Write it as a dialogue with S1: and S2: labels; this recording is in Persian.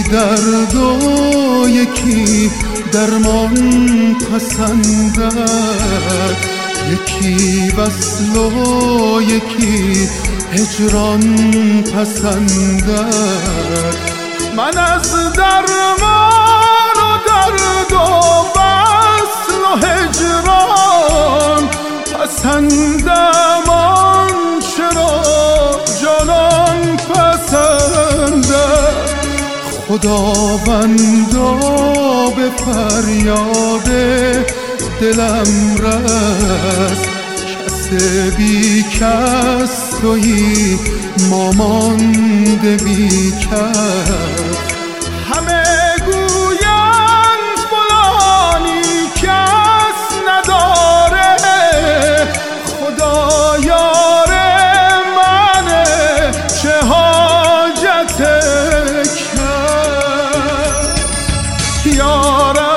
S1: درد و یکی درمان پسندد، یکی وصل و یکی هجران پسندد. من از درمان و درد و وصل و هجران پسندم آنچه را جانان پسندد. خداوندا به فریاد دلم رس، کس بی کس تویی مامانده بی کس. همه گویند فلانی کس نداره، خدا یار منه چه حاجت کس. یارم